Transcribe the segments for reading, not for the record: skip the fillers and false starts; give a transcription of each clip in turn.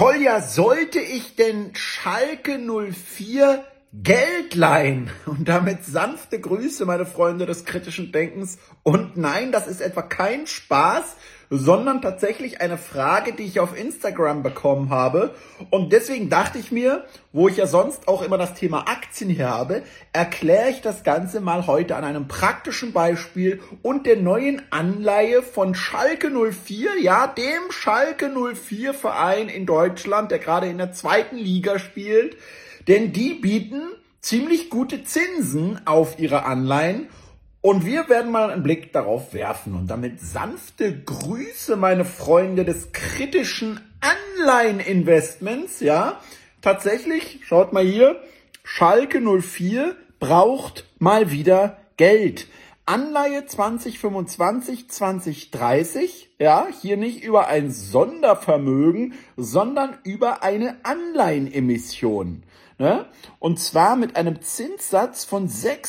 Kolja, sollte ich denn Schalke 04 Geld leihen? Und damit sanfte Grüße, meine Freunde des kritischen Denkens. Und nein, das ist etwa kein Spaß, sondern tatsächlich eine Frage, die ich auf Instagram bekommen habe. Und deswegen dachte ich mir, wo ich ja sonst auch immer das Thema Aktien hier habe, erkläre ich das Ganze mal heute an einem praktischen Beispiel und der neuen Anleihe von Schalke 04, ja, dem Schalke 04 Verein in Deutschland, der gerade in der 2. Liga spielt. Denn die bieten ziemlich gute Zinsen auf ihre Anleihen. Und wir werden mal einen Blick darauf werfen. Und damit sanfte Grüße, meine Freunde des kritischen Anleiheninvestments. Ja, tatsächlich, schaut mal hier, Schalke 04 braucht mal wieder Geld. Anleihe 2025, 2030, ja, hier nicht über ein Sondervermögen, sondern über eine Anleihenemission. Ne? Und zwar mit einem Zinssatz von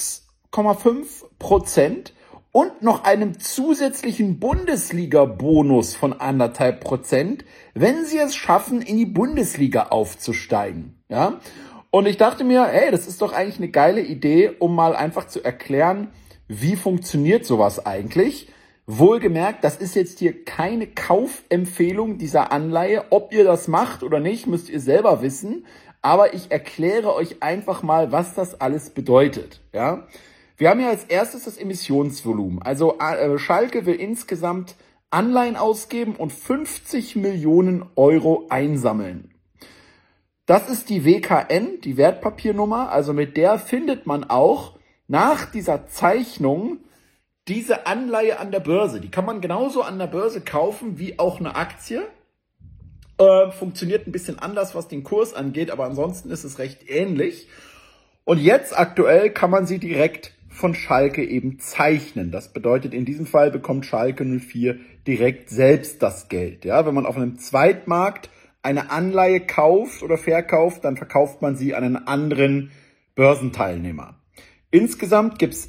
6,5% und noch einem zusätzlichen Bundesliga-Bonus von 1,5%, wenn sie es schaffen, in die Bundesliga aufzusteigen. Ja? Und ich dachte mir, hey, das ist doch eigentlich eine geile Idee, um mal einfach zu erklären, wie funktioniert sowas eigentlich. Wohlgemerkt, das ist jetzt hier keine Kaufempfehlung dieser Anleihe. Ob ihr das macht oder nicht, müsst ihr selber wissen. Aber ich erkläre euch einfach mal, was das alles bedeutet. Ja? Wir haben ja als erstes das Emissionsvolumen. Also Schalke will insgesamt Anleihen ausgeben und 50 Millionen Euro einsammeln. Das ist die WKN, die Wertpapiernummer. Also mit der findet man auch nach dieser Zeichnung diese Anleihe an der Börse. Die kann man genauso an der Börse kaufen wie auch eine Aktie. Funktioniert ein bisschen anders, was den Kurs angeht, aber ansonsten ist es recht ähnlich. Und jetzt aktuell kann man sie direkt von Schalke eben zeichnen. Das bedeutet, in diesem Fall bekommt Schalke 04 direkt selbst das Geld. Ja, wenn man auf einem Zweitmarkt eine Anleihe kauft oder verkauft, dann verkauft man sie an einen anderen Börsenteilnehmer. Insgesamt gibt's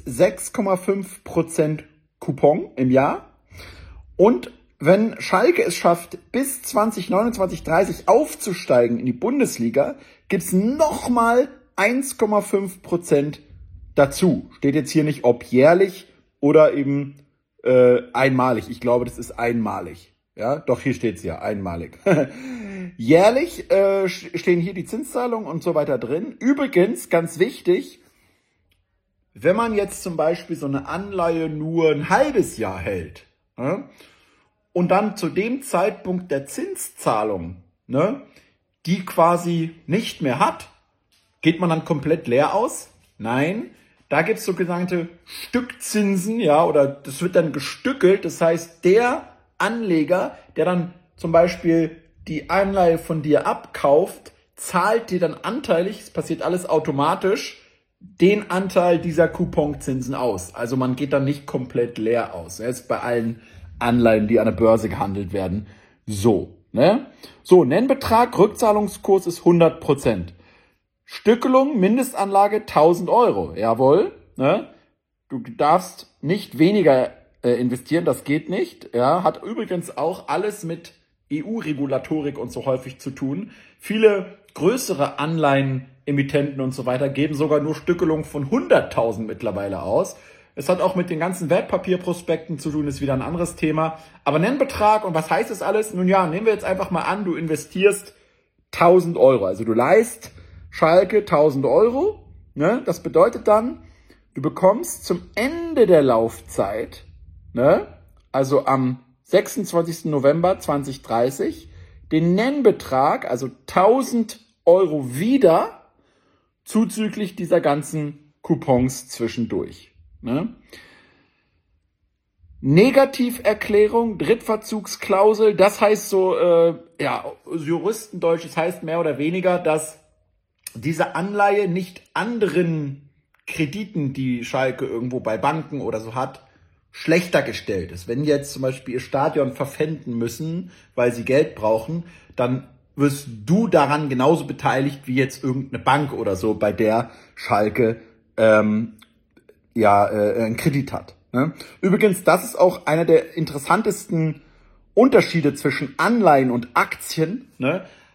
6,5% Coupon im Jahr. Und wenn Schalke es schafft, bis 2029, 30 aufzusteigen in die Bundesliga, gibt's nochmal 1,5% dazu. Steht jetzt hier nicht, ob jährlich oder eben einmalig. Ich glaube, das ist einmalig. Ja, doch, hier steht's ja, einmalig. Jährlich stehen hier die Zinszahlungen und so weiter drin. Übrigens, ganz wichtig, wenn man jetzt zum Beispiel so eine Anleihe nur ein halbes Jahr hält, ne, und dann zu dem Zeitpunkt der Zinszahlung, ne, die quasi nicht mehr hat, geht man dann komplett leer aus? Nein, da gibt es sogenannte Stückzinsen, ja, oder das wird dann gestückelt. Das heißt, der Anleger, der dann zum Beispiel die Anleihe von dir abkauft, zahlt dir dann anteilig, es passiert alles automatisch, den Anteil dieser Couponzinsen aus. Also man geht dann nicht komplett leer aus. Das ist bei allen Anleihen, die an der Börse gehandelt werden, so. Ne? So, Nennbetrag, Rückzahlungskurs ist 100%. Stückelung, Mindestanlage 1.000 Euro. Jawohl. Ne? Du darfst nicht weniger investieren, das geht nicht. Ja? Hat übrigens auch alles mit EU-Regulatorik und so häufig zu tun. Viele größere Anleihenemittenten und so weiter geben sogar nur Stückelung von 100.000 mittlerweile aus. Es hat auch mit den ganzen Wertpapierprospekten zu tun, ist wieder ein anderes Thema. Aber Nennbetrag und was heißt das alles? Nun ja, nehmen wir jetzt einfach mal an, du investierst 1.000 Euro. Also du leihst Schalke 1.000 Euro. Ne? Das bedeutet dann, du bekommst zum Ende der Laufzeit, ne? Also am 26. November 2030, den Nennbetrag, also 1.000 Euro wieder, zuzüglich dieser ganzen Coupons zwischendurch. Ne? Negativerklärung, Drittverzugsklausel, das heißt so, Juristendeutsch, das heißt mehr oder weniger, dass diese Anleihe nicht anderen Krediten, die Schalke irgendwo bei Banken oder so hat, schlechter gestellt ist. Wenn jetzt zum Beispiel ihr Stadion verpfänden müssen, weil sie Geld brauchen, dann wirst du daran genauso beteiligt wie jetzt irgendeine Bank oder so, bei der Schalke einen Kredit hat. Ne? Übrigens, das ist auch einer der interessantesten Unterschiede zwischen Anleihen und Aktien. Ne?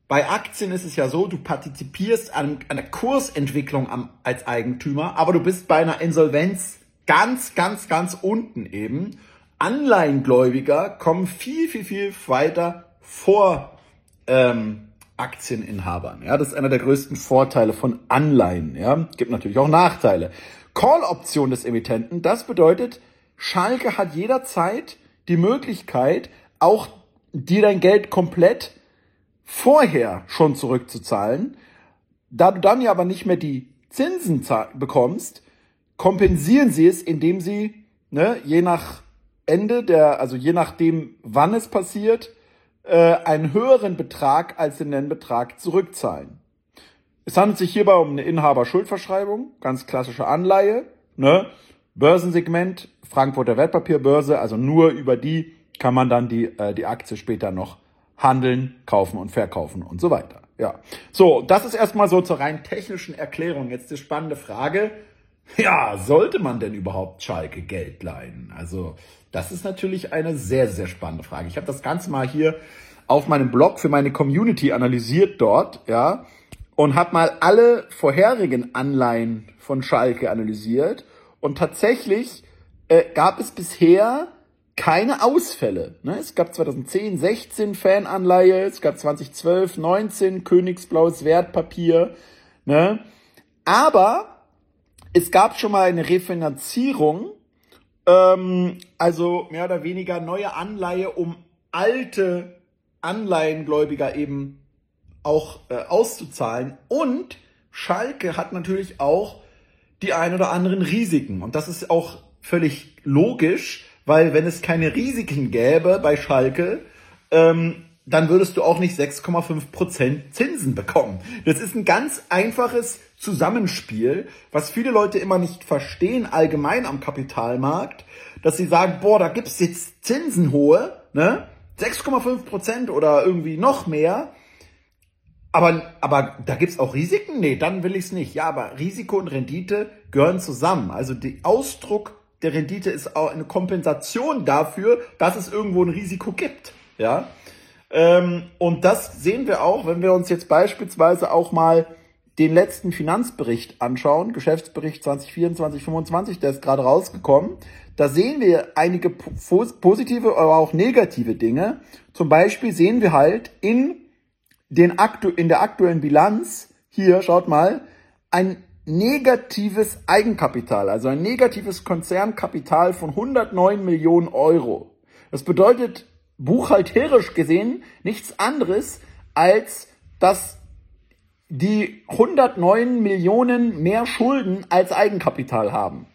Bei Aktien ist es ja so, du partizipierst an der Kursentwicklung als Eigentümer, aber du bist bei einer Insolvenz ganz, ganz, ganz unten eben. Anleihengläubiger kommen viel, viel, viel weiter vor Aktieninhabern. Ja, das ist einer der größten Vorteile von Anleihen. Ja, gibt natürlich auch Nachteile. Call-Option des Emittenten, das bedeutet, Schalke hat jederzeit die Möglichkeit, auch dir dein Geld komplett vorher schon zurückzuzahlen. Da du dann ja aber nicht mehr die Zinsen bekommst, kompensieren sie es, indem sie, je nach Ende also je nachdem, wann es passiert, einen höheren Betrag als den Nennbetrag zurückzahlen. Es handelt sich hierbei um eine Inhaberschuldverschreibung, ganz klassische Anleihe, Börsensegment, Frankfurter Wertpapierbörse, also nur über die kann man dann die Aktie später noch handeln, kaufen und verkaufen und so weiter. Ja, so, das ist erstmal so zur rein technischen Erklärung. Jetzt die spannende Frage, ja, sollte man denn überhaupt Schalke Geld leihen? Also, das ist natürlich eine sehr, sehr spannende Frage. Ich habe das Ganze mal hier auf meinem Blog für meine Community analysiert dort, ja, und habe mal alle vorherigen Anleihen von Schalke analysiert. Und tatsächlich gab es bisher keine Ausfälle. Es gab 2010, 16 Fananleihe, es gab 2012, 19 Königsblaues Wertpapier. Aber es gab schon mal eine Refinanzierung, also mehr oder weniger neue Anleihe, um alte Anleihengläubiger eben auch auszuzahlen. Und Schalke hat natürlich auch die ein oder anderen Risiken. Und das ist auch völlig logisch, weil wenn es keine Risiken gäbe bei Schalke, dann würdest du auch nicht 6,5% Zinsen bekommen. Das ist ein ganz einfaches Zusammenspiel, was viele Leute immer nicht verstehen, allgemein am Kapitalmarkt, dass sie sagen, boah, da gibt's jetzt Zinsen hohe, 6,5% oder irgendwie noch mehr, aber da gibt's auch Risiken? Nee, dann will ich's nicht. Ja, aber Risiko und Rendite gehören zusammen. Also der Ausdruck der Rendite ist auch eine Kompensation dafür, dass es irgendwo ein Risiko gibt. Ja, und das sehen wir auch, wenn wir uns jetzt beispielsweise auch mal den letzten Finanzbericht anschauen, Geschäftsbericht 2024/25, der ist gerade rausgekommen. Da sehen wir einige positive, aber auch negative Dinge. Zum Beispiel sehen wir halt in der aktuellen Bilanz, hier, schaut mal, ein negatives Eigenkapital, also ein negatives Konzernkapital von 109 Millionen Euro. Das bedeutet buchhalterisch gesehen nichts anderes, als dass die 109 Millionen mehr Schulden als Eigenkapital haben.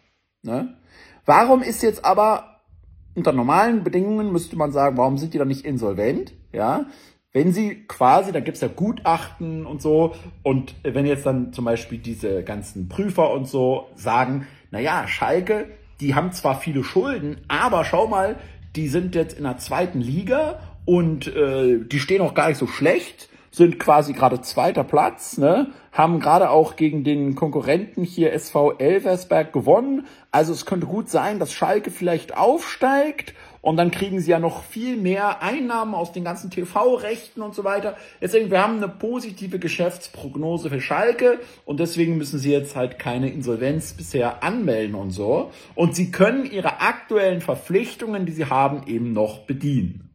Warum ist jetzt aber unter normalen Bedingungen, müsste man sagen, warum sind die dann nicht insolvent? Ja, wenn sie quasi, da gibt's ja Gutachten und so, und wenn jetzt dann zum Beispiel diese ganzen Prüfer und so sagen, naja, Schalke, die haben zwar viele Schulden, aber schau mal, die sind jetzt in der zweiten Liga und die stehen auch gar nicht so schlecht, sind quasi gerade zweiter Platz, haben gerade auch gegen den Konkurrenten hier SV Elversberg gewonnen. Also es könnte gut sein, dass Schalke vielleicht aufsteigt und dann kriegen sie ja noch viel mehr Einnahmen aus den ganzen TV-Rechten und so weiter. Deswegen, wir haben eine positive Geschäftsprognose für Schalke und deswegen müssen sie jetzt halt keine Insolvenz bisher anmelden und so. Und sie können ihre aktuellen Verpflichtungen, die sie haben, eben noch bedienen.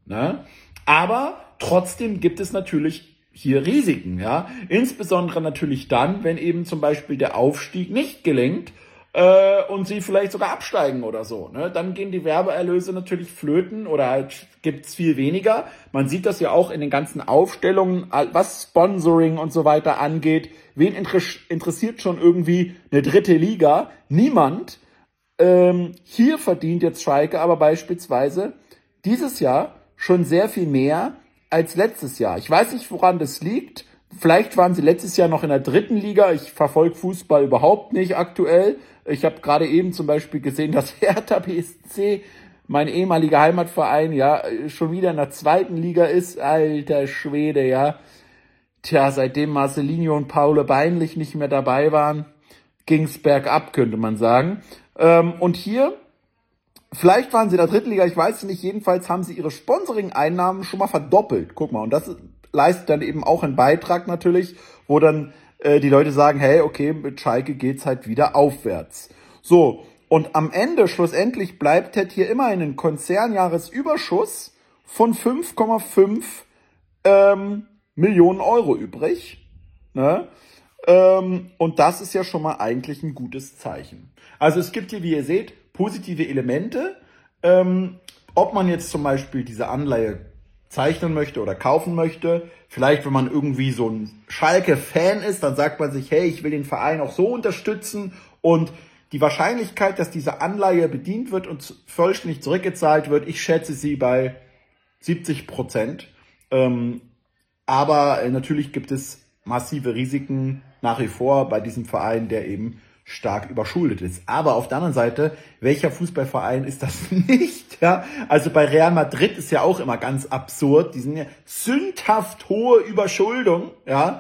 Aber trotzdem gibt es natürlich hier Risiken, ja. Insbesondere natürlich dann, wenn eben zum Beispiel der Aufstieg nicht gelingt und sie vielleicht sogar absteigen oder so. Dann gehen die Werbeerlöse natürlich flöten oder halt gibt's viel weniger. Man sieht das ja auch in den ganzen Aufstellungen, was Sponsoring und so weiter angeht. Wen interessiert schon irgendwie eine dritte Liga? Niemand. Hier verdient jetzt Schalke aber beispielsweise dieses Jahr schon sehr viel mehr als letztes Jahr. Ich weiß nicht, woran das liegt. Vielleicht waren sie letztes Jahr noch in der dritten Liga. Ich verfolge Fußball überhaupt nicht aktuell. Ich habe gerade eben zum Beispiel gesehen, dass Hertha BSC, mein ehemaliger Heimatverein, ja, schon wieder in der zweiten Liga ist. Alter Schwede, ja. Tja, seitdem Marcelinho und Paul Beinlich nicht mehr dabei waren, ging's bergab, könnte man sagen. Und hier, vielleicht waren sie in der dritten Liga, ich weiß nicht, jedenfalls haben sie ihre Sponsoring-Einnahmen schon mal verdoppelt. Guck mal, und das ist leistet dann eben auch einen Beitrag natürlich, wo dann die Leute sagen, hey, okay, mit Schalke geht's halt wieder aufwärts. So, und am Ende, schlussendlich, bleibt halt hier immer ein Konzernjahresüberschuss von 5,5 Millionen Euro übrig. Ne? Und das ist ja schon mal eigentlich ein gutes Zeichen. Also es gibt hier, wie ihr seht, positive Elemente. Ob man jetzt zum Beispiel diese Anleihe zeichnen möchte oder kaufen möchte. Vielleicht, wenn man irgendwie so ein Schalke-Fan ist, dann sagt man sich, hey, ich will den Verein auch so unterstützen. Und die Wahrscheinlichkeit, dass diese Anleihe bedient wird und vollständig zurückgezahlt wird, ich schätze sie bei 70%. Aber natürlich gibt es massive Risiken nach wie vor bei diesem Verein, der eben stark überschuldet ist. Aber auf der anderen Seite, welcher Fußballverein ist das nicht? Ja, also bei Real Madrid ist ja auch immer ganz absurd. Die sind ja sündhaft hohe Überschuldung. Ja,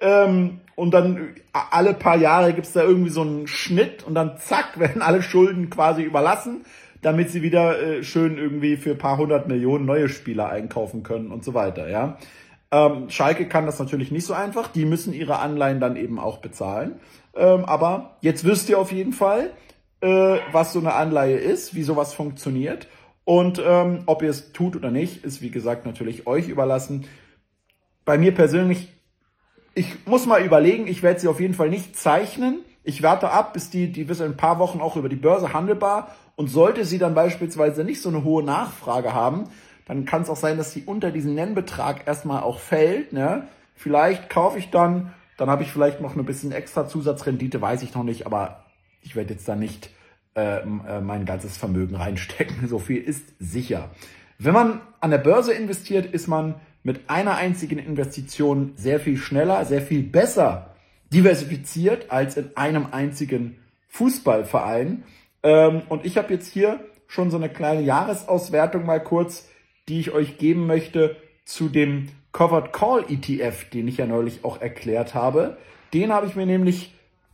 und dann alle paar Jahre gibt's da irgendwie so einen Schnitt und dann zack, werden alle Schulden quasi überlassen, damit sie wieder schön irgendwie für ein paar 100 Millionen neue Spieler einkaufen können und so weiter. Ja. Schalke kann das natürlich nicht so einfach. Die müssen ihre Anleihen dann eben auch bezahlen. Aber jetzt wisst ihr auf jeden Fall, was so eine Anleihe ist, wie sowas funktioniert. Und ob ihr es tut oder nicht, ist wie gesagt natürlich euch überlassen. Bei mir persönlich, ich muss mal überlegen, ich werde sie auf jeden Fall nicht zeichnen. Ich warte ab, bis die ist in ein paar Wochen auch über die Börse handelbar. Und sollte sie dann beispielsweise nicht so eine hohe Nachfrage haben, dann kann es auch sein, dass sie unter diesen Nennbetrag erstmal auch fällt. Ne? Vielleicht kaufe ich dann habe ich vielleicht noch ein bisschen extra Zusatzrendite, weiß ich noch nicht, aber ich werde jetzt da nicht mein ganzes Vermögen reinstecken. So viel ist sicher. Wenn man an der Börse investiert, ist man mit einer einzigen Investition sehr viel schneller, sehr viel besser diversifiziert als in einem einzigen Fußballverein. Und ich habe jetzt hier schon so eine kleine Jahresauswertung mal kurz, die ich euch geben möchte zu dem Covered Call ETF, den ich ja neulich auch erklärt habe. Den habe ich mir nämlich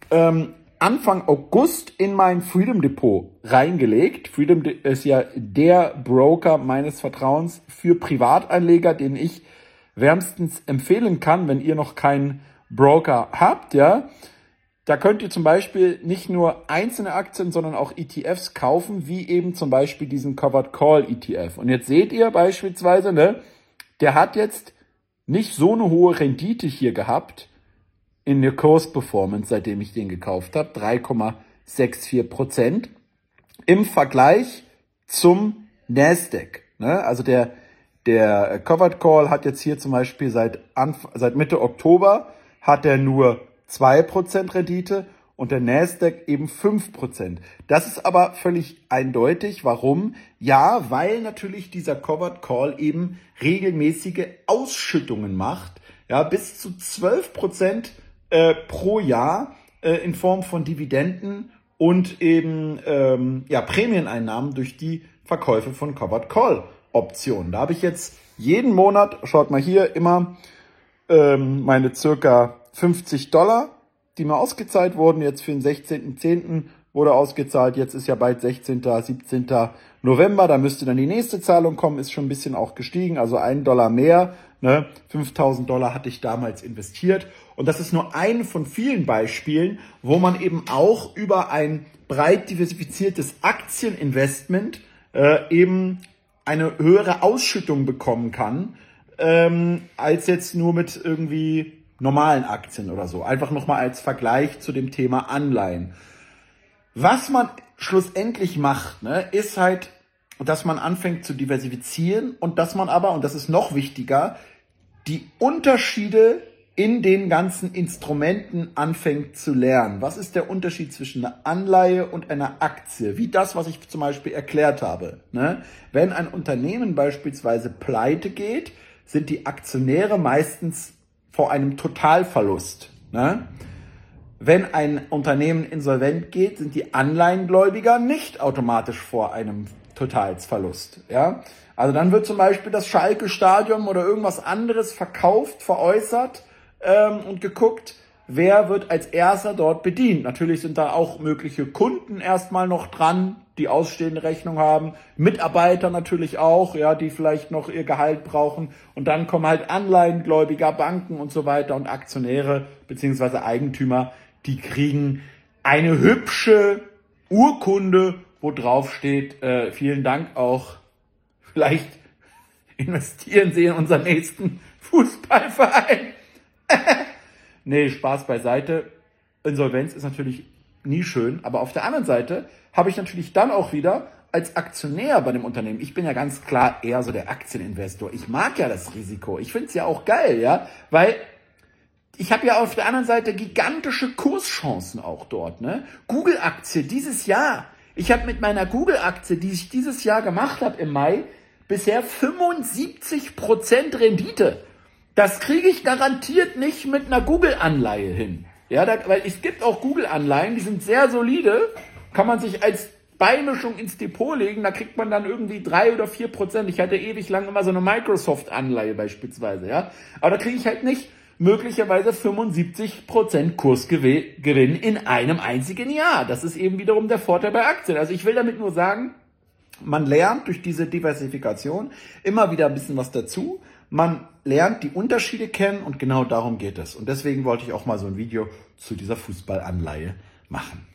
Anfang August in mein Freedom Depot reingelegt. Freedom ist ja der Broker meines Vertrauens für Privatanleger, den ich wärmstens empfehlen kann, wenn ihr noch keinen Broker habt. Ja, da könnt ihr zum Beispiel nicht nur einzelne Aktien, sondern auch ETFs kaufen, wie eben zum Beispiel diesen Covered Call ETF. Und jetzt seht ihr beispielsweise, ne, der hat jetzt nicht so eine hohe Rendite hier gehabt in der Kursperformance, seitdem ich den gekauft habe, 3,64% im Vergleich zum Nasdaq. Ne? Also der Covered Call hat jetzt hier zum Beispiel seit Mitte Oktober hat er nur 2% Rendite und der Nasdaq eben 5%. Das ist aber völlig eindeutig. Warum? Ja, weil natürlich dieser Covered Call eben regelmäßige Ausschüttungen macht, ja, bis zu 12% pro Jahr in Form von Dividenden und eben Prämieneinnahmen durch die Verkäufe von Covered Call Optionen. Da habe ich jetzt jeden Monat, schaut mal hier, immer meine circa $50, die mir ausgezahlt wurden. Jetzt für den 16.10. wurde ausgezahlt. Jetzt ist ja bald 16., 17. November. Da müsste dann die nächste Zahlung kommen. Ist schon ein bisschen auch gestiegen. Also $1 mehr. Ne? $5.000 hatte ich damals investiert. Und das ist nur ein von vielen Beispielen, wo man eben auch über ein breit diversifiziertes Aktieninvestment eben eine höhere Ausschüttung bekommen kann, als jetzt nur mit irgendwie normalen Aktien oder so. Einfach nochmal als Vergleich zu dem Thema Anleihen. Was man schlussendlich macht, ne, ist halt, dass man anfängt zu diversifizieren und dass man aber, und das ist noch wichtiger, die Unterschiede in den ganzen Instrumenten anfängt zu lernen. Was ist der Unterschied zwischen einer Anleihe und einer Aktie? Wie das, was ich zum Beispiel erklärt habe. Ne? Wenn ein Unternehmen beispielsweise pleite geht, sind die Aktionäre meistens vor einem Totalverlust. Ne? Wenn ein Unternehmen insolvent geht, sind die Anleihengläubiger nicht automatisch vor einem Totalverlust. Ja? Also dann wird zum Beispiel das Schalke-Stadion oder irgendwas anderes verkauft, veräußert und geguckt, wer wird als erster dort bedient. Natürlich sind da auch mögliche Kunden erstmal noch dran, die ausstehende Rechnung haben, Mitarbeiter natürlich auch, ja, die vielleicht noch ihr Gehalt brauchen, und dann kommen halt Anleihengläubiger, Banken und so weiter und Aktionäre bzw. Eigentümer, die kriegen eine hübsche Urkunde, wo drauf steht, vielen Dank auch, vielleicht investieren Sie in unseren nächsten Fußballverein. Nee, Spaß beiseite. Insolvenz ist natürlich nie schön, aber auf der anderen Seite habe ich natürlich dann auch wieder als Aktionär bei dem Unternehmen, ich bin ja ganz klar eher so der Aktieninvestor. Ich mag ja das Risiko. Ich finde es ja auch geil, ja, weil ich habe ja auf der anderen Seite gigantische Kurschancen auch dort, ne? Google-Aktie dieses Jahr. Ich habe mit meiner Google-Aktie, die ich dieses Jahr gemacht habe im Mai, bisher 75% Rendite. Das kriege ich garantiert nicht mit einer Google-Anleihe hin. Ja, weil es gibt auch Google-Anleihen, die sind sehr solide, kann man sich als Beimischung ins Depot legen, da kriegt man dann irgendwie 3 oder 4%. Ich hatte ewig lang immer so eine Microsoft-Anleihe beispielsweise, ja. Aber da kriege ich halt nicht möglicherweise 75% Kursgewinn in einem einzigen Jahr. Das ist eben wiederum der Vorteil bei Aktien. Also ich will damit nur sagen, man lernt durch diese Diversifikation immer wieder ein bisschen was dazu. Man lernt die Unterschiede kennen und genau darum geht es. Und deswegen wollte ich auch mal so ein Video zu dieser Fußballanleihe machen.